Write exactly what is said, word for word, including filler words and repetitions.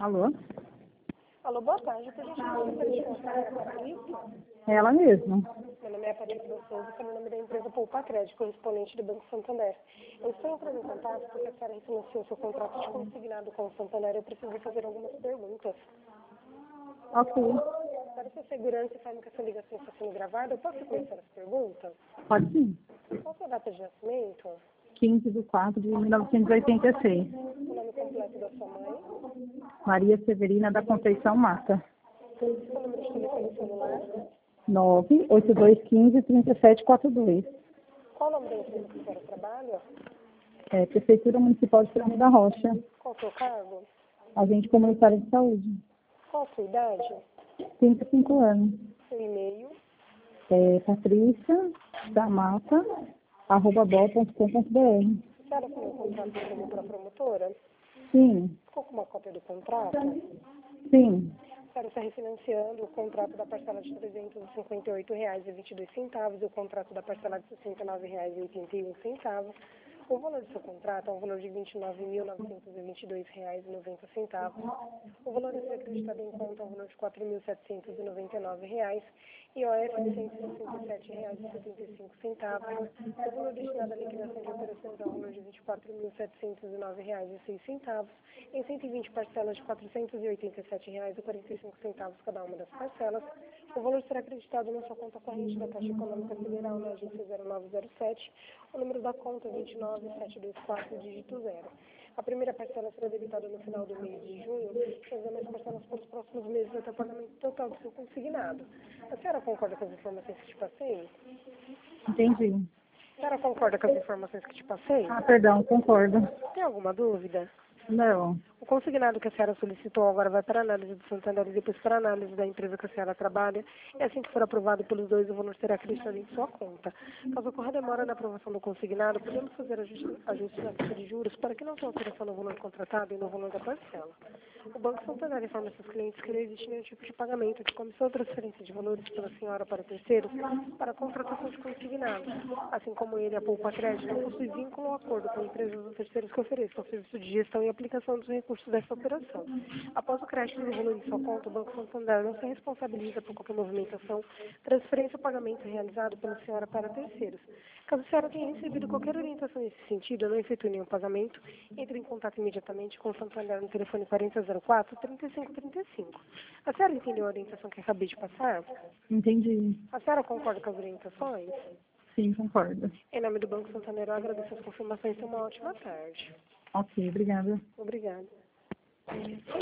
Alô? Alô, boa tarde. Por gentileza, gostaria de conversar com a Patrícia. É ela mesma. Meu nome é Patrícia Souza, que é o nome da empresa Poupa Crédito, correspondente do Banco Santander. Eu estou entrando em contato porque a senhora refinanciou seu contrato de consignado com o Santander. Eu preciso fazer algumas perguntas. Ok. Para sua segurança e forma que essa ligação está sendo gravada, eu posso começar as perguntas? Pode sim. Qual a sua data de nascimento? quinze de quatro de mil novecentos e oitenta e seis. O nome completo da sua mãe? Maria Severina da Conceição Mata. Seu número de telefone celular? nove oito dois um cinco, três sete quatro dois. Qual o nome da empresa que a senhora trabalha? É, Prefeitura Municipal de Fernando da Rocha. Qual o seu cargo? Agente comunitário de saúde. Qual a sua idade? trinta e cinco anos. Seu e-mail? É, Patrícia da Mata, arroba bol ponto com ponto br. A senhora assinou um contrato de promo para a promotora? Sim, Ficou com uma cópia do contrato? sim, A senhora está refinanciando o contrato da parcela de trezentos e cinquenta e oito reais e vinte e dois centavos e o contrato da parcela de sessenta e nove reais e oitenta e um centavos. O valor do seu contrato é um valor de vinte e nove mil novecentos e vinte e dois reais e noventa centavos. O valor a ser acreditado em conta é um valor de quatro mil setecentos e noventa e nove reais e O F de cento e sessenta e sete reais e setenta e cinco centavos. O valor destinado à liquidação de operações é um valor de vinte e quatro mil setecentos e nove reais e seis centavos em cento e vinte parcelas de quatrocentos e oitenta e sete reais e quarenta e cinco centavos cada uma das parcelas. O valor será acreditado na sua conta corrente da Caixa Econômica Federal na agência zero nove zero sete. O número da conta é vinte e nove sete dois quatro, dígito zero. A primeira parcela será debitada no final do mês de junho, e as demais parcelas para os próximos meses até o pagamento total do seu consignado. A senhora concorda com as informações que te passei? entendi. A senhora concorda com as informações que te passei? Ah, perdão, concordo. Tem alguma dúvida? Não, O consignado que a senhora solicitou agora vai para a análise do Santander e depois para a análise da empresa que a senhora trabalha. E assim que for aprovado pelos dois, o valor será acrescido em sua conta. Caso ocorra demora na aprovação do consignado, podemos fazer ajuste- ajustes na taxa de juros para que não tenha alteração no valor contratado e no valor da parcela. O Banco Santander informa seus clientes que não existe nenhum tipo de pagamento de comissão ou transferência de valores pela senhora para terceiros para a contratação de consignados. Assim como ele, a Poupa Crédito, não possui vínculo ou acordo com empresas ou terceiros que ofereçam serviço de gestão e aplicação dos recursos dessa operação. Após o crédito do valor em sua conta, o Banco Santander não se responsabiliza por qualquer movimentação, transferência ou pagamento realizado pela senhora para terceiros. Caso a senhora tenha recebido qualquer orientação nesse sentido, não efetue nenhum pagamento, entre em contato imediatamente com o Santander no telefone quarenta zero quatro, trinta e cinco trinta e cinco. A senhora entendeu a orientação que acabei de passar? entendi. A senhora concorda com as orientações? Sim, concordo. Em nome do Banco Santander, eu agradeço as confirmações e uma ótima tarde. Ok, obrigada. Obrigada.